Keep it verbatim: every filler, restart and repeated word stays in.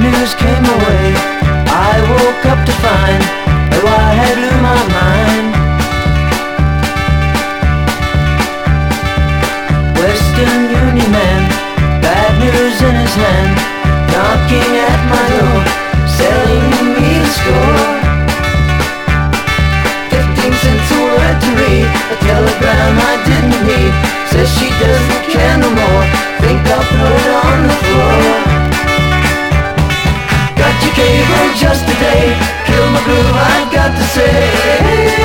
news came my way. I woke up to find that I had blew my mind. Western Union man, bad news in his hand, knocking at my door, selling me the score. Fifteen cents a word to read, a telegram I didn't need. Says she doesn't care no more, think I'll throw it on the floor. Got your cable just today, kill my groove, I've got to say.